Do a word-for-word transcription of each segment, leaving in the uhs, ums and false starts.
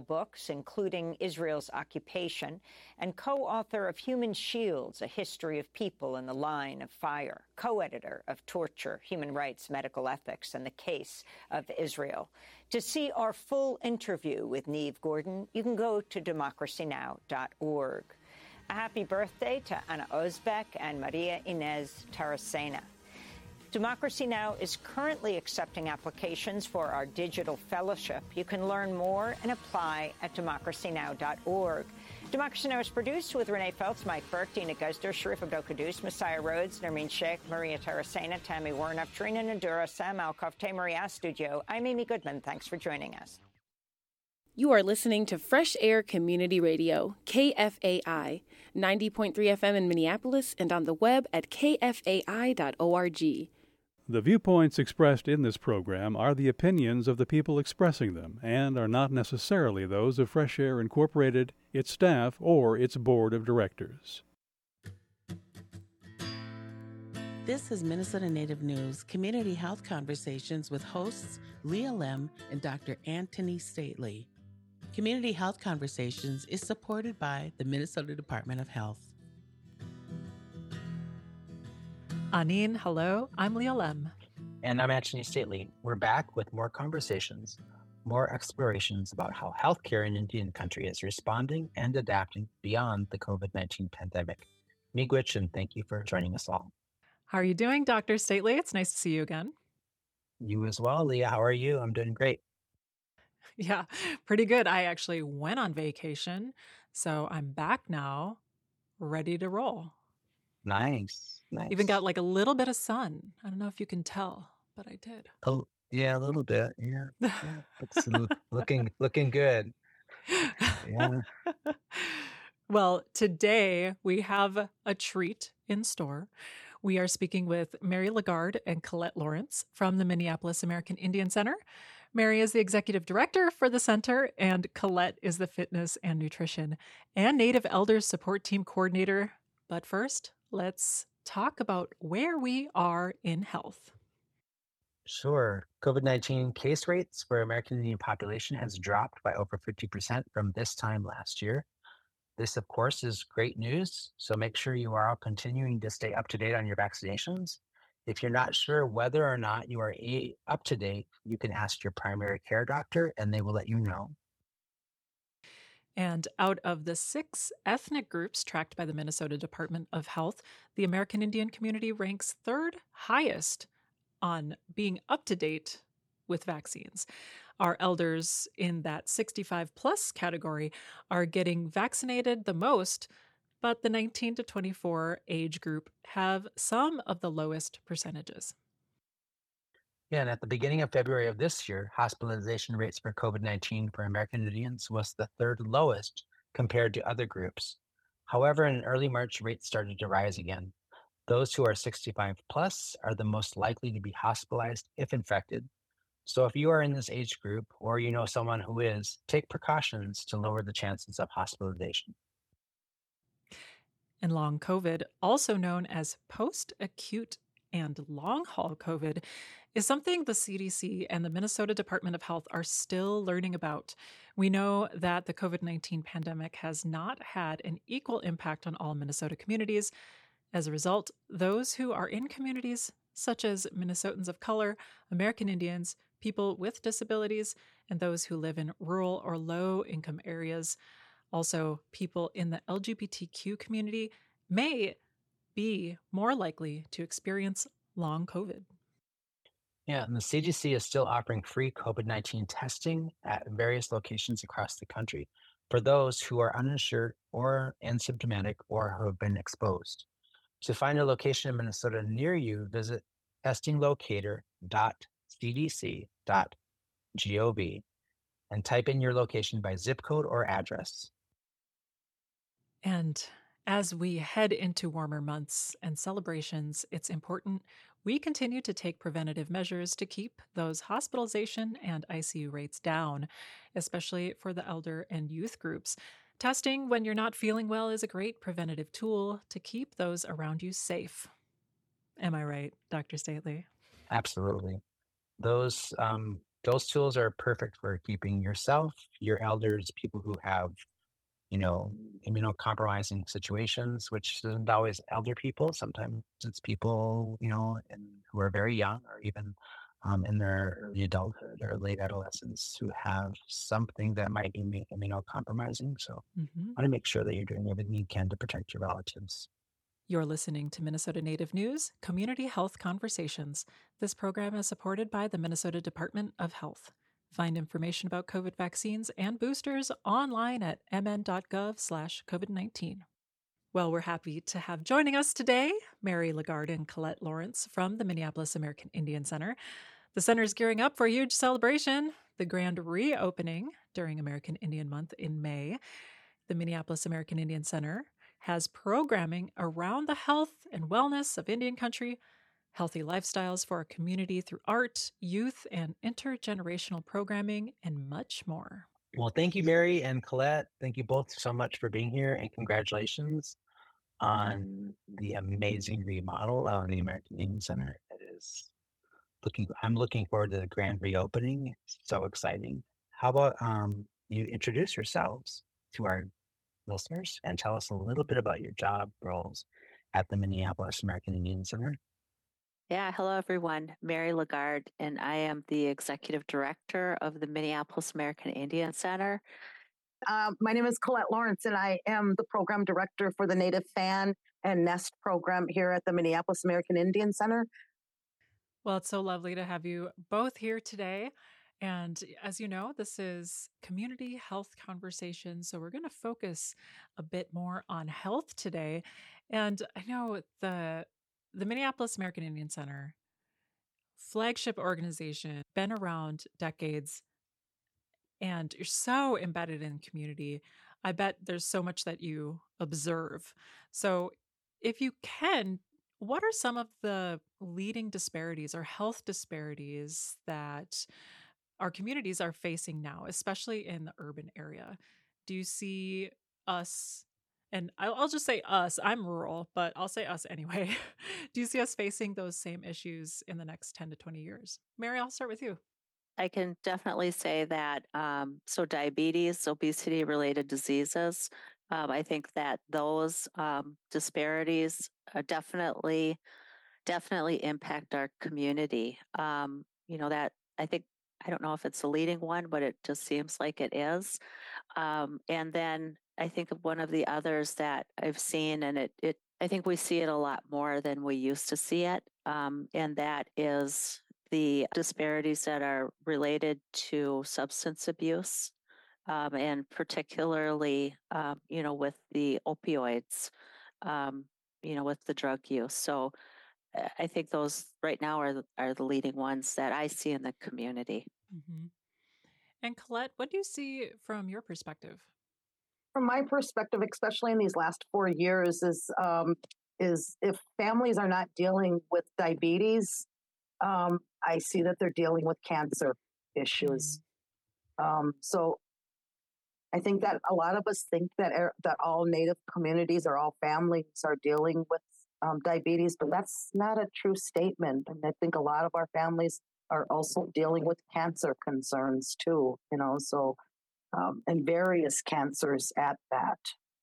books, including Israel's occupation, and co-author of Human Shields, A History of People in the Line of Fire, co-editor of Torture, Human Rights, Medical Ethics, and the Case of Israel. To see our full interview with Niamh Gordon, you can go to democracy now dot org. A happy birthday to Anna Özbek and Maria Inez Taracena. Democracy Now! Is currently accepting applications for our digital fellowship. You can learn more and apply at democracy now dot org. Democracy Now! Is produced with Renee Feltz, Mike Burke, Dina Guzder, Sharif Abdel-Kadus, Messiah Rhodes, Nermeen Sheikh, Maria Taracena, Tammy Warnoff, Trina Nadura, Sam Alcoff, Tamaria Studio. I'm Amy Goodman. Thanks for joining us. You are listening to Fresh Air Community Radio, K F A I, ninety point three F M in Minneapolis and on the web at k f a i dot org. The viewpoints expressed in this program are the opinions of the people expressing them and are not necessarily those of Fresh Air Incorporated, its staff, or its board of directors. This is Minnesota Native News Community Health Conversations with hosts Leah Lem and Doctor Anthony Stately. Community Health Conversations is supported by the Minnesota Department of Health. Anin, hello. I'm Leah Lem. And I'm Anthony Stately. We're back with more conversations, more explorations about how healthcare in Indian country is responding and adapting beyond the covid nineteen pandemic. Miigwech, and thank you for joining us all. How are you doing, Doctor Stately? It's nice to see you again. You as well, Leah. How are you? I'm doing great. Yeah, pretty good. I actually went on vacation, so I'm back now, ready to roll. Nice, nice. Even got like a little bit of sun. I don't know if you can tell, but I did. Oh, yeah, a little bit. Yeah, yeah. It's looking looking good. Yeah. Well, today we have a treat in store. We are speaking with Mary Lagarde and Colette Lawrence from the Minneapolis American Indian Center. Mary is the executive director for the center, and Colette is the fitness and nutrition and Native Elders support team coordinator. But first, let's talk about where we are in health. Sure. covid nineteen case rates for American Indian population has dropped by over fifty percent from this time last year. This, of course, is great news, so make sure you are all continuing to stay up to date on your vaccinations. If you're not sure whether or not you are a- up to date, you can ask your primary care doctor and they will let you know. And out of the six ethnic groups tracked by the Minnesota Department of Health, the American Indian community ranks third highest on being up to date with vaccines. Our elders in that sixty-five plus category are getting vaccinated the most, but the nineteen to twenty-four age group have some of the lowest percentages. Yeah, and at the beginning of February of this year, hospitalization rates for covid nineteen for American Indians was the third lowest compared to other groups. However, in early March, rates started to rise again. Those who are sixty-five plus are the most likely to be hospitalized if infected. So if you are in this age group or you know someone who is, take precautions to lower the chances of hospitalization. And long COVID, also known as post-acute and long-haul COVID, is something the C D C and the Minnesota Department of Health are still learning about. We know that the covid nineteen pandemic has not had an equal impact on all Minnesota communities. As a result, those who are in communities such as Minnesotans of color, American Indians, people with disabilities, and those who live in rural or low-income areas, also people in the L G B T Q community, may be more likely to experience long COVID. Yeah, and the C D C is still offering free covid nineteen testing at various locations across the country for those who are uninsured or asymptomatic or who have been exposed. To find a location in Minnesota near you, visit testing locator dot c d c dot gov and type in your location by zip code or address. And as we head into warmer months and celebrations, it's important we continue to take preventative measures to keep those hospitalization and I C U rates down, especially for the elder and youth groups. Testing when you're not feeling well is a great preventative tool to keep those around you safe. Am I right, Doctor Stately? Absolutely. Those um, those tools are perfect for keeping yourself, your elders, people who have, you know, immunocompromising situations, which isn't always elder people. Sometimes it's people, you know, and who are very young or even um, in their early adulthood or late adolescence who have something that might be immu- immunocompromising. So Mm-hmm. I want to make sure that you're doing everything you can to protect your relatives. You're listening to Minnesota Native News, Community Health Conversations. This program is supported by the Minnesota Department of Health. Find information about COVID vaccines and boosters online at m n dot gov slash covid nineteen. Well, we're happy to have joining us today Mary Lagarde and Colette Lawrence from the Minneapolis American Indian Center. The center is gearing up for a huge celebration, the grand reopening during American Indian Month in May. The Minneapolis American Indian Center has programming around the health and wellness of Indian country, healthy lifestyles for our community through art, youth, and intergenerational programming, and much more. Well, thank you, Mary and Colette. Thank you both so much for being here, and congratulations on the amazing remodel of the American Indian Center. It is looking, I'm looking forward to the grand reopening. It's so exciting. How about um, you introduce yourselves to our listeners and tell us a little bit about your job roles at the Minneapolis American Indian Center? Yeah, hello everyone. Mary Lagarde, and I am the executive director of the Minneapolis American Indian Center. Uh, my name is Colette Lawrence, and I am the program director for the Native Fan and Nest program here at the Minneapolis American Indian Center. Well, it's so lovely to have you both here today. And as you know, this is Community Health Conversations. So we're going to focus a bit more on health today. And I know the the Minneapolis American Indian Center, flagship organization, been around decades, and you're so embedded in community. I bet there's so much that you observe. So if you can, what are some of the leading disparities or health disparities that our communities are facing now, especially in the urban area? Do you see us, and I'll, I'll just say us, I'm rural, but I'll say us anyway. Do you see us facing those same issues in the next ten to twenty years? Mary, I'll start with you. I can definitely say that. Um, so diabetes, obesity related diseases, um, I think that those um, disparities are definitely, definitely impact our community. Um, you know, that I think, I don't know if it's a leading one, but it just seems like it is. Um, and then I think of one of the others that I've seen, and it, it I think we see it a lot more than we used to see it. Um, and that is the disparities that are related to substance abuse, um, and particularly, um, you know, with the opioids, um, you know, with the drug use. So uh, I think those right now are the, are the leading ones that I see in the community. Mm-hmm. And Colette, what do you see from your perspective? From my perspective, especially in these last four years, is um, is if families are not dealing with diabetes, um, I see that they're dealing with cancer issues. Mm. Um, so I think that a lot of us think that er, that all Native communities or all families are dealing with um, diabetes, but that's not a true statement. And I think a lot of our families are also dealing with cancer concerns too, you know, so, um, and various cancers at that.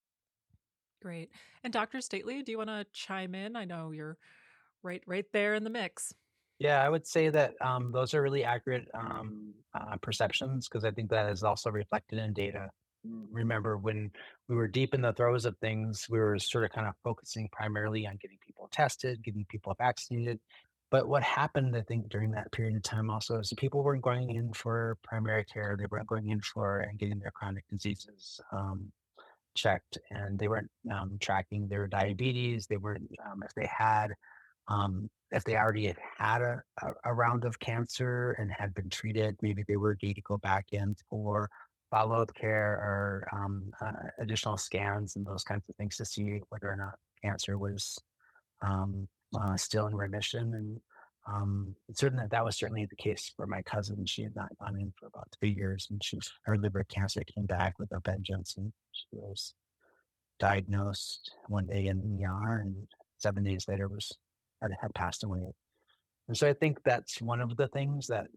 Great. And Doctor Stately, do you want to chime in? I know you're right, right there in the mix. Yeah, I would say that um, those are really accurate um, uh, perceptions, because I think that is also reflected in data. Remember, when we were deep in the throes of things, we were sort of kind of focusing primarily on getting people tested, getting people vaccinated. But what happened, I think, during that period of time also is people weren't going in for primary care. They weren't going in for and getting their chronic diseases um, checked, and they weren't um, tracking their diabetes. They weren't, um, if they had, um, if they already had had a, a, a round of cancer and had been treated, maybe they were due to go back in for follow-up care or um, uh, additional scans and those kinds of things to see whether or not cancer was um, uh, still in remission. And um, certainly that was certainly the case for my cousin. She had not gone in for about three years, and she, her liver cancer came back with a vengeance, and she was diagnosed one day in the E R, and seven days later was had, had passed away. And so I think that's one of the things that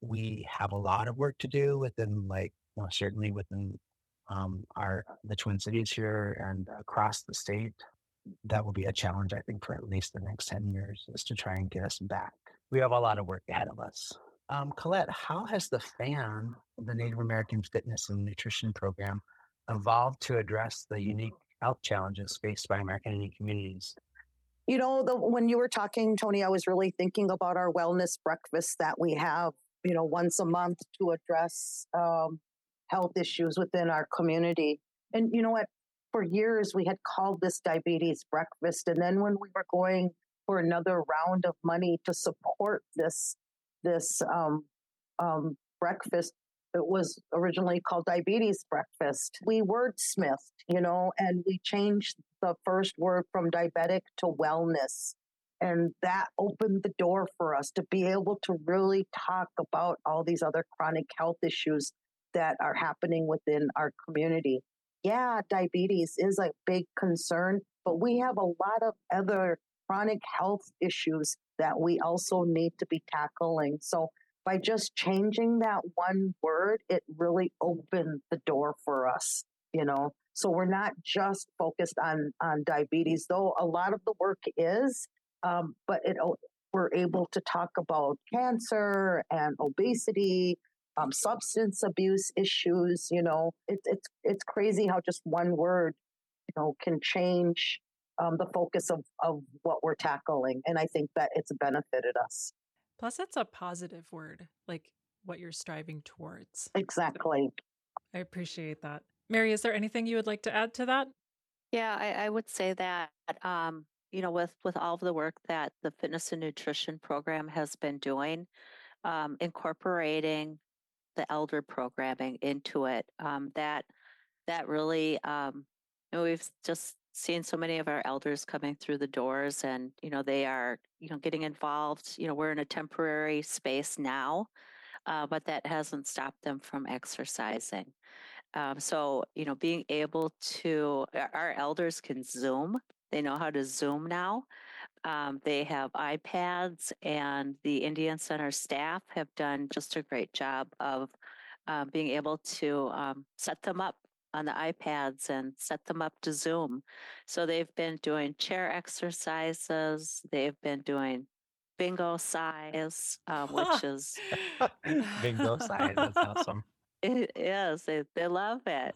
we have a lot of work to do within, like, you know, certainly within um, our the Twin Cities here and across the state. That will be a challenge, I think, for at least the next ten years, is to try and get us back. We have a lot of work ahead of us. Um, Colette, how has the FAN, the Native American Fitness and Nutrition Program, evolved to address the unique health challenges faced by American Indian communities? You know, the, when you were talking, Tony, I was really thinking about our wellness breakfast that we have, you know, once a month to address um, health issues within our community. And you know what? For years, we had called this diabetes breakfast. And then when we were going for another round of money to support this, this um, um, breakfast, it was originally called diabetes breakfast. We wordsmithed, you know, and we changed the first word from diabetic to wellness. And that opened the door for us to be able to really talk about all these other chronic health issues that are happening within our community. Yeah, diabetes is a big concern, but we have a lot of other chronic health issues that we also need to be tackling. So by just changing that one word, it really opened the door for us, you know. So we're not just focused on, on diabetes, though a lot of the work is, um, but it, we're able to talk about cancer and obesity, Um, substance abuse issues. You know, it, it's it's crazy how just one word, you know, can change um, the focus of, of what we're tackling. And I think that it's benefited us. Plus, it's a positive word, like what you're striving towards. Exactly. I appreciate that. Mary, is there anything you would like to add to that? Yeah, I, I would say that, um, you know, with, with all of the work that the fitness and nutrition program has been doing, um, incorporating the elder programming into it, um, that that really, um, you know, we've just seen so many of our elders coming through the doors, and you know, they are, you know, getting involved. You know, we're in a temporary space now, uh, but that hasn't stopped them from exercising. Um, so, you know, being able to, our elders can Zoom. They know how to Zoom now. Um, they have iPads, and the Indian Center staff have done just a great job of uh, being able to um, set them up on the iPads and set them up to Zoom. So they've been doing chair exercises. They've been doing bingo size, um, which is Bingo size, that's awesome. it is. They they love it.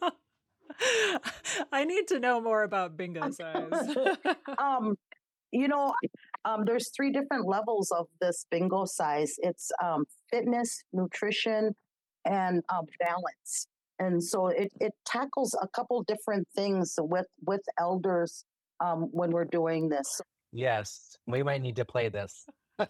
I need to know more about bingo size. um, you know, um, there's three different levels of this bingo size. It's um, fitness, nutrition, and uh, balance. And so it, it tackles a couple different things with, with elders um, when we're doing this. Yes, we might need to play this.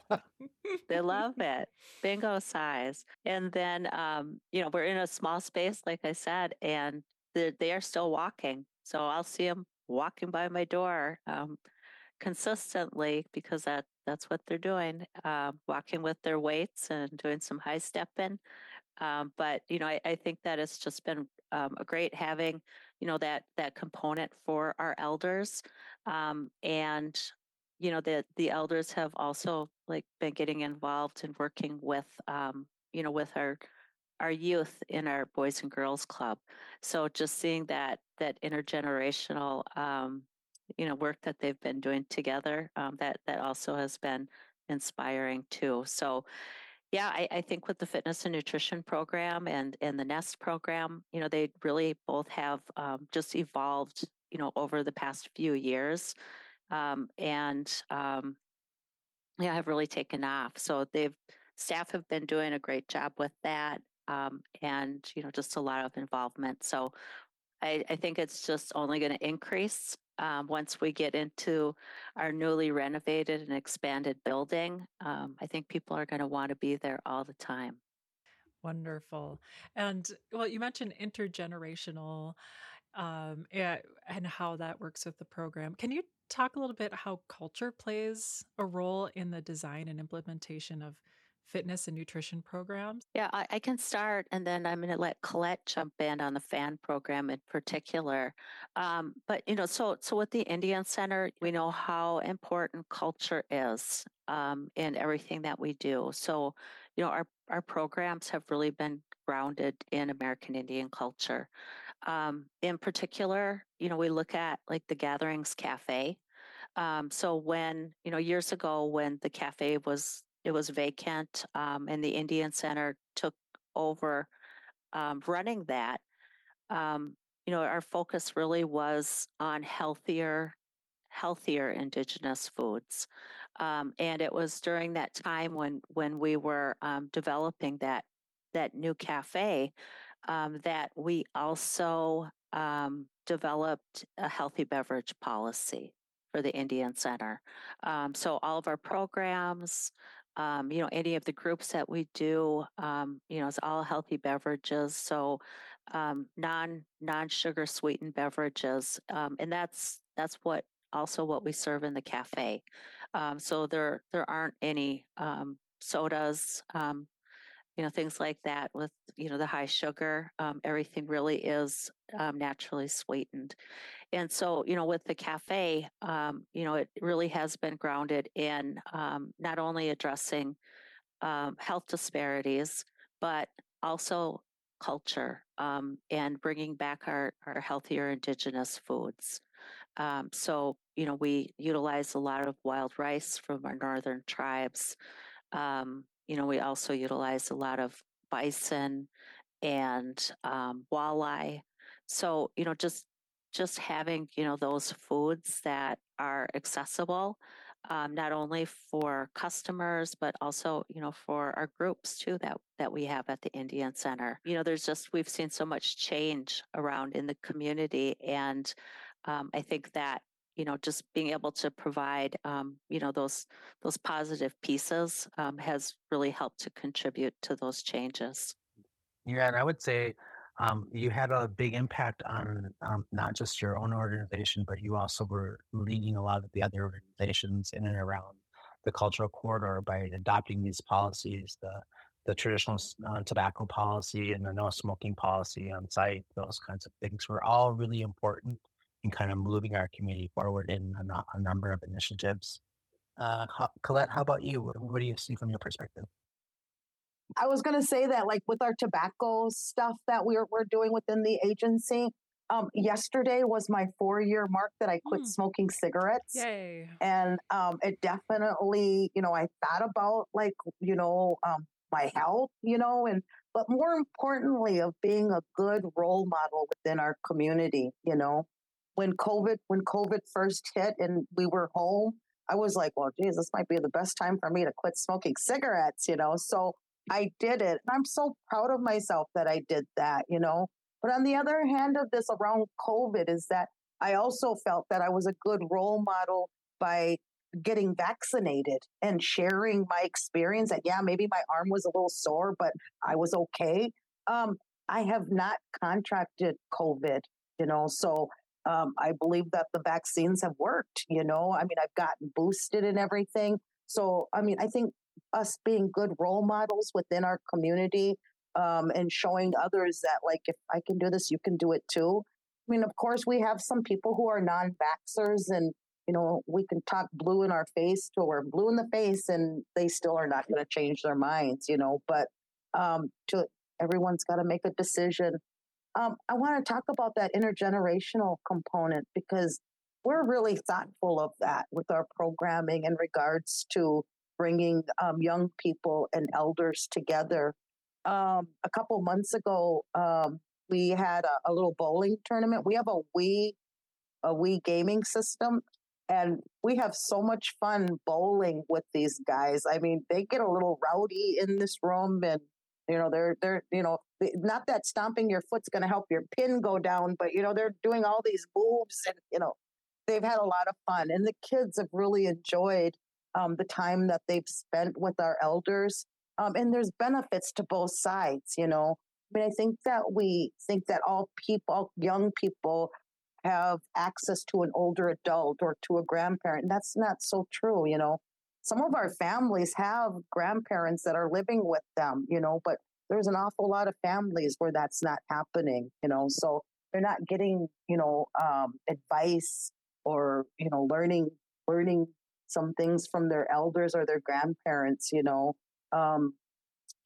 They love it. Bingo size. And then, um, you know, we're in a small space, like I said, and they they are still walking. So I'll see them walking by my door um, consistently, because that that's what they're doing, uh, walking with their weights and doing some high stepping. Um, but you know, I, I think that it's just been um, a great having, you know, that that component for our elders, um, and you know, the the elders have also like been getting involved and working with, um, you know, with our our youth in our Boys and Girls Club. So just seeing that that intergenerational, um, you know, work that they've been doing together, um, that that also has been inspiring too. So yeah, I, I think with the fitness and nutrition program and, and the NEST program, you know, they really both have um, just evolved, you know, over the past few years. Um, and um, yeah, have really taken off. So they've, staff have been doing a great job with that. Um, and, you know, just a lot of involvement. So I, I think it's just only going to increase um, once we get into our newly renovated and expanded building. Um, I think people are going to want to be there all the time. Wonderful. And well, you mentioned intergenerational um, yeah, and how that works with the program. Can you talk a little bit how culture plays a role in the design and implementation of fitness and nutrition programs? Yeah, I, I can start, and then I'm going to let Colette jump in on the FAN program in particular. Um, but you know, so so with the Indian Center, we know how important culture is um, in everything that we do. So, you know, our, our programs have really been grounded in American Indian culture. Um, in particular, you know, we look at like the Gatherings Cafe. Um, so when, you know, years ago when the cafe was, it was vacant, um, and the Indian Center took over um, running that, um, you know, our focus really was on healthier, healthier indigenous foods. Um, and it was during that time when when we were um, developing that that new cafe um, that we also um, developed a healthy beverage policy for the Indian Center. Um, so all of our programs, um, you know, any of the groups that we do, um, you know, it's all healthy beverages. So um, non non sugar sweetened beverages, um, and that's that's what also what we serve in the cafe. Um, so there there aren't any um, sodas, um, you know, things like that with, you know, the high sugar. Um, everything really is um, naturally sweetened. And so, you know, with the cafe, um, you know, it really has been grounded in um, not only addressing um, health disparities, but also culture um, and bringing back our, our healthier indigenous foods. Um, so, you know, we utilize a lot of wild rice from our northern tribes. Um, you know, we also utilize a lot of bison and um, walleye. So, you know, just just having, you know, those foods that are accessible, um, not only for customers, but also, you know, for our groups too that that we have at the Indian Center. You know, there's just we've seen so much change around in the community, and um, I think that you know just being able to provide um, you know those those positive pieces um, has really helped to contribute to those changes. Yeah, and I would say um, you had a big impact on um, not just your own organization, but you also were leading a lot of the other organizations in and around the cultural corridor by adopting these policies, the the traditional s- uh, tobacco policy and the no smoking policy on site. Those kinds of things were all really important in kind of moving our community forward in a, no- a number of initiatives. Uh, how, Colette, how about you? What, what do you see from your perspective? I was going to say that, like with our tobacco stuff that we're we're doing within the agency. Um, yesterday was my four year mark that I quit Mm. smoking cigarettes, Yay. and um, it definitely, you know, I thought about like, you know, um, my health, you know, and but more importantly, of being a good role model within our community. You know, when COVID when COVID first hit and we were home, I was like, well, geez, this might be the best time for me to quit smoking cigarettes. You know, so I did it. And I'm so proud of myself that I did that, you know. But on the other hand of this around COVID is that I also felt that I was a good role model by getting vaccinated and sharing my experience. That, yeah, maybe my arm was a little sore, but I was okay. Um, I have not contracted COVID, you know, so um, I believe that the vaccines have worked, you know. I mean, I've gotten boosted and everything. So, I mean, I think us being good role models within our community um, and showing others that, like, if I can do this, you can do it too. I mean, of course, we have some people who are non vaxxers, and, you know, we can talk blue in our face till we're blue in the face, and they still are not going to change their minds, you know. But um, to everyone's got to make a decision. Um, I want to talk about that intergenerational component because we're really thoughtful of that with our programming in regards to bringing um, young people and elders together. Um, a couple months ago, um, we had a, a little bowling tournament. We have a Wii, a Wii gaming system, and we have so much fun bowling with these guys. I mean, they get a little rowdy in this room, and you know, they're they're you know, not that stomping your foot's going to help your pin go down, but you know, they're doing all these moves, and you know, they've had a lot of fun, and the kids have really enjoyed um, the time that they've spent with our elders. Um, and there's benefits to both sides, you know. I mean, I think that we think that all people, young people, have access to an older adult or to a grandparent. And that's not so true, you know. Some of our families have grandparents that are living with them, you know, but there's an awful lot of families where that's not happening, you know. So they're not getting, you know, um, advice or, you know, learning learning some things from their elders or their grandparents, you know. Um,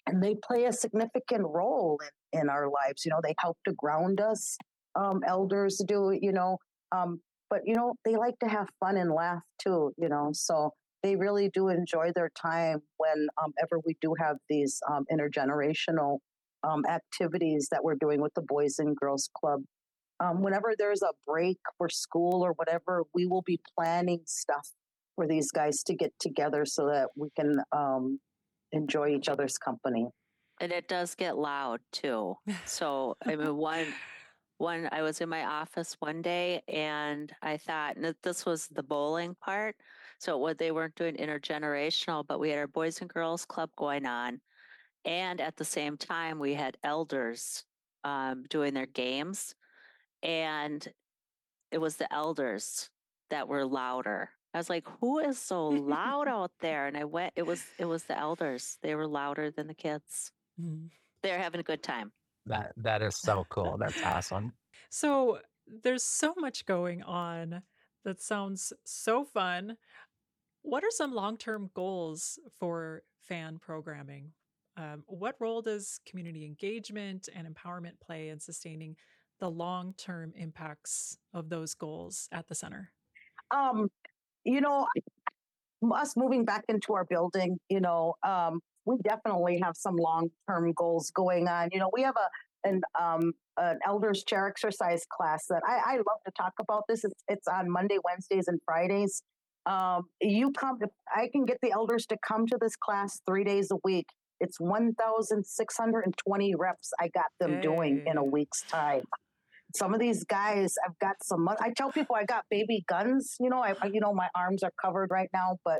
and they play a significant role in, in our lives. You know, they help to ground us. Um, elders do, you know, um, but, you know, they like to have fun and laugh too, you know, so they really do enjoy their time whenever we do have these um, intergenerational um, activities that we're doing with the Boys and Girls Club. Um, whenever there's a break for school or whatever, we will be planning stuff for these guys to get together so that we can um, enjoy each other's company. And it does get loud too. So I mean, one, one, I was in my office one day and I thought, and this was the bowling part. So what they weren't doing intergenerational, but we had our Boys and Girls Club going on. And at the same time, we had elders um, doing their games. And it was the elders that were louder. I was like, who is so loud out there? And I went, it was, it was the elders. They were louder than the kids. Mm. They're having a good time. That that is so cool. That's awesome. So there's so much going on that sounds so fun. What are some long-term goals for fan programming? Um, what role does community engagement and empowerment play in sustaining the long-term impacts of those goals at the center? Um, you know, us moving back into our building, you know, um, we definitely have some long-term goals going on. You know, we have a an um, an elders chair exercise class that I, I love to talk about. This it's it's on Monday, Wednesdays, and Fridays. Um, you come, to, I can get the elders to come to this class three days a week. It's one thousand six hundred twenty reps I got them hey. doing in a week's time. Some of these guys, I've got some, I tell people I got baby guns, you know, I, you know, my arms are covered right now, but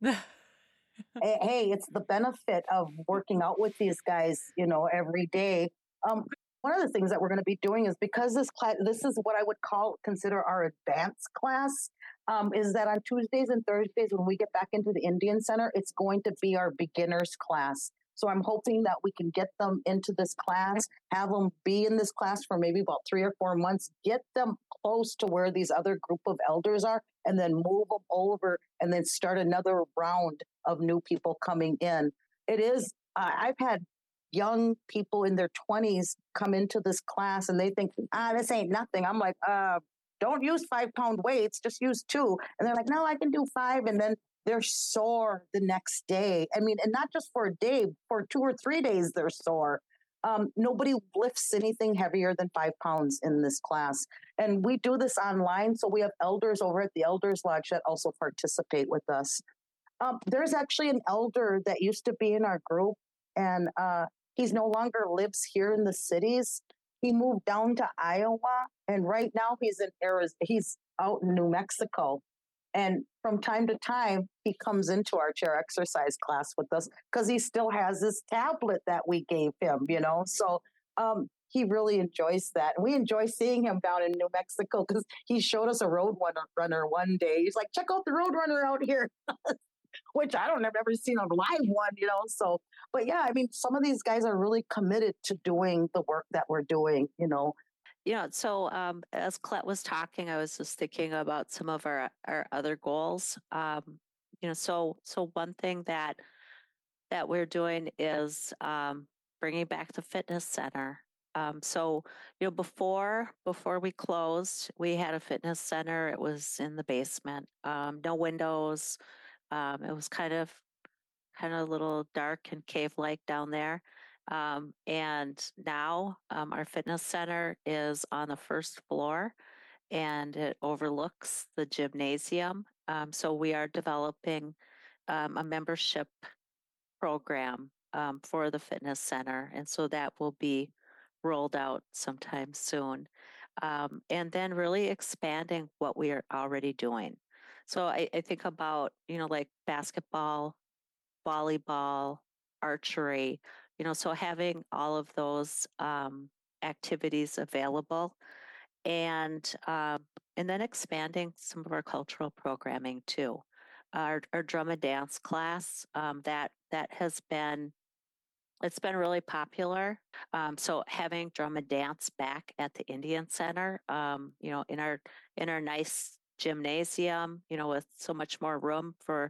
hey, it's the benefit of working out with these guys, you know, every day. Um, one of the things that we're going to be doing is because this class, this is what I would call, consider our advanced class, um, is that on Tuesdays and Thursdays, when we get back into the Indian Center, it's going to be our beginners class. So I'm hoping that we can get them into this class, have them be in this class for maybe about three or four months, get them close to where these other group of elders are, and then move them over and then start another round of new people coming in. It is, uh, I've had young people in their twenties come into this class and they think, ah, this ain't nothing. I'm like, uh, don't use five pound weights, just use two. And they're like, no, I can do five. And then they're sore the next day. I mean, and not just for a day, for two or three days, they're sore. Um, nobody lifts anything heavier than five pounds in this class. And we do this online. So we have elders over at the Elders Lodge that also participate with us. Um, there's actually an elder that used to be in our group, and uh, he's no longer lives here in the cities. He moved down to Iowa, and right now he's in Arizona. He's out in New Mexico. And from time to time, he comes into our chair exercise class with us because he still has this tablet that we gave him, you know. So um, he really enjoys that. And we enjoy seeing him down in New Mexico because he showed us a road runner one day. He's like, check out the road runner out here, which I don't have ever seen a live one, you know. So, but yeah, I mean, some of these guys are really committed to doing the work that we're doing, you know. Yeah, so um, as Colette was talking, I was just thinking about some of our, our other goals. Um, you know, so so one thing that that we're doing is um, bringing back the fitness center. Um, so you know, before before we closed, we had a fitness center. It was in the basement, um, no windows. Um, it was kind of kind of a little dark and cave-like down there. Um, and now um, our fitness center is on the first floor and it overlooks the gymnasium. Um, so we are developing um, a membership program um, for the fitness center. And so that will be rolled out sometime soon. Um, and then really expanding what we are already doing. So I, I think about, you know, like basketball, volleyball, archery, you know, so having all of those um, activities available and um, and then expanding some of our cultural programming too. Our, our drum and dance class, um, that that has been, it's been really popular. Um, so having drum and dance back at the Indian Center, um, you know, in our in our nice gymnasium, you know, with so much more room for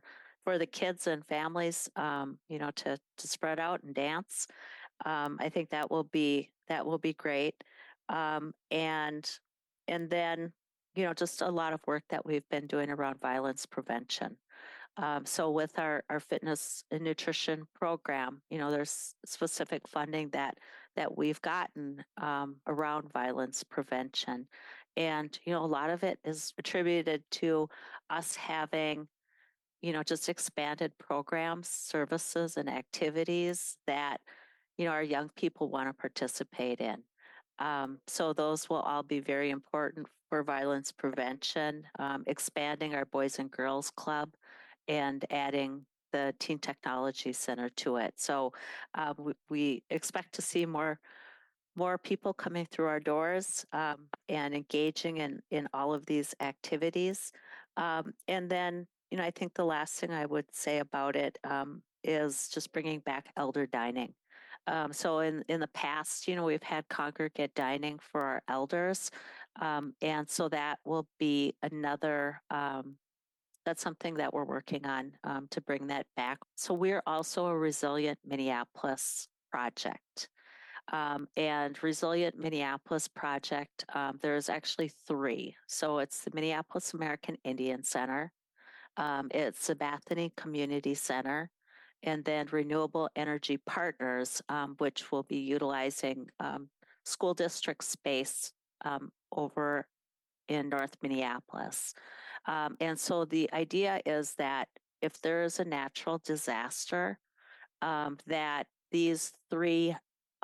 for the kids and families, um, you know, to to spread out and dance. Um, I think that will be that will be great. Um, and and then, you know, just a lot of work that we've been doing around violence prevention. Um, so with our, our fitness and nutrition program, you know, there's specific funding that that we've gotten um, around violence prevention. And, you know, a lot of it is attributed to us having, you know, just expanded programs, services, and activities that, you know, our young people want to participate in. Um, so those will all be very important for violence prevention, um, expanding our Boys and Girls Club and adding the Teen Technology Center to it. So uh, we, we expect to see more more people coming through our doors um, and engaging in, in all of these activities. Um, and then, you know, I think the last thing I would say about it um, is just bringing back elder dining. Um, so in, in the past, you know, we've had congregate dining for our elders. Um, and so that will be another, um, that's something that we're working on um, to bring that back. So we're also a Resilient Minneapolis project. Um, and Resilient Minneapolis project, um, there's actually three. So it's the Minneapolis American Indian Center, um, it's the Bethany Community Center, and then Renewable Energy Partners, um, which will be utilizing um, school district space um, over in North Minneapolis. Um, and so the idea is that if there is a natural disaster, um, that these three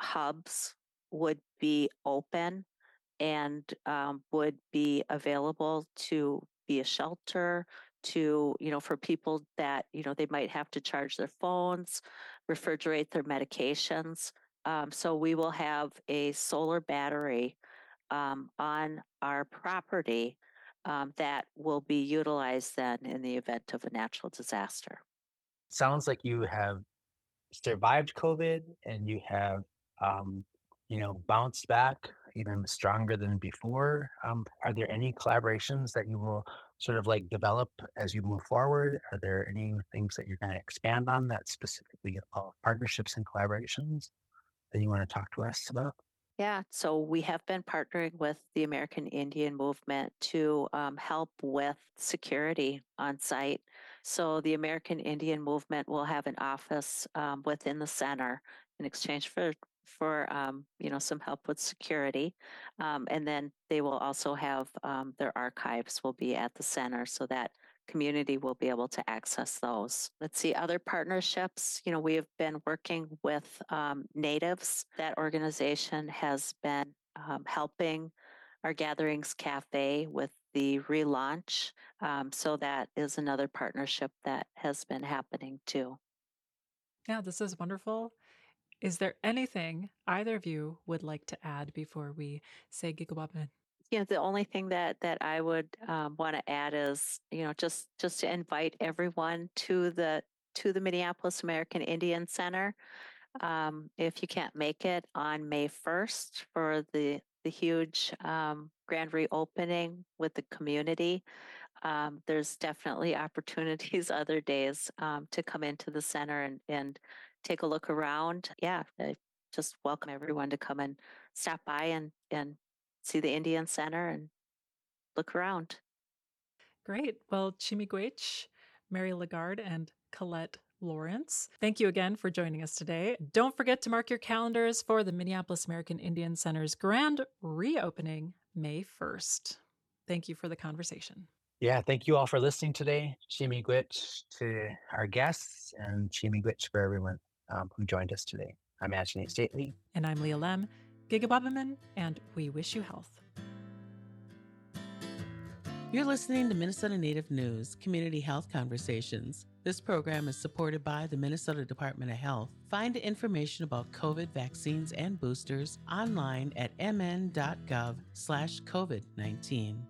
hubs would be open and um, would be available to be a shelter to, you know, for people that, you know, they might have to charge their phones, refrigerate their medications. Um, so we will have a solar battery um, on our property um, that will be utilized then in the event of a natural disaster. Sounds like you have survived COVID and you have, um, you know, bounced back even stronger than before. Um, are there any collaborations that you will sort of like develop as you move forward? Are there any things that you're going to expand on that specifically uh, partnerships and collaborations that you want to talk to us about? Yeah, so we have been partnering with the American Indian Movement to um, help with security on site. So the American Indian Movement will have an office um, within the center in exchange for for um, you know, some help with security, um, and then they will also have um, their archives will be at the center, so that community will be able to access those. Let's see, other partnerships. You know, we have been working with um, Natives. That organization has been um, helping our Gatherings Cafe with the relaunch. Um, so that is another partnership that has been happening too. Yeah, this is wonderful. Is there anything either of you would like to add before we say Gigawabman? You know, the only thing that that I would um, want to add is, you know, just just to invite everyone to the to the Minneapolis American Indian Center. Um, if you can't make it on May first for the the huge um, grand reopening with the community, um, there's definitely opportunities other days um, to come into the center and and take a look around. Yeah, I just welcome everyone to come and stop by and and see the Indian Center and look around. Great. Well, Chi-miigwech, Mary Lagarde, and Colette Lawrence, thank you again for joining us today. Don't forget to mark your calendars for the Minneapolis American Indian Center's grand reopening May first. Thank you for the conversation. Yeah, thank you all for listening today. Chi-miigwech to our guests and Chi-miigwech for everyone um, who joined us today. I'm Anthony Stately. And I'm Leah Lem. Gigababaman, and we wish you health. You're listening to Minnesota Native News, Community Health Conversations. This program is supported by the Minnesota Department of Health. Find information about COVID vaccines and boosters online at mn.gov slash COVID nineteen.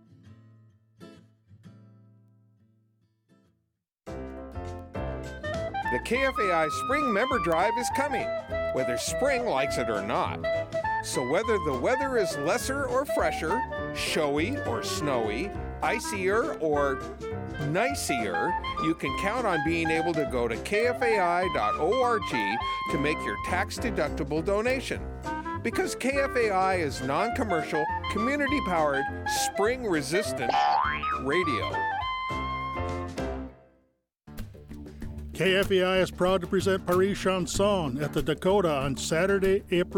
The K F A I Spring Member Drive is coming, whether spring likes it or not. So whether the weather is lesser or fresher, showy or snowy, icier or nicier, you can count on being able to go to K F A I dot org to make your tax-deductible donation. Because K F A I is non-commercial, community-powered, spring-resistant radio. K F A I is proud to present Paris Chanson at the Dakota on Saturday, April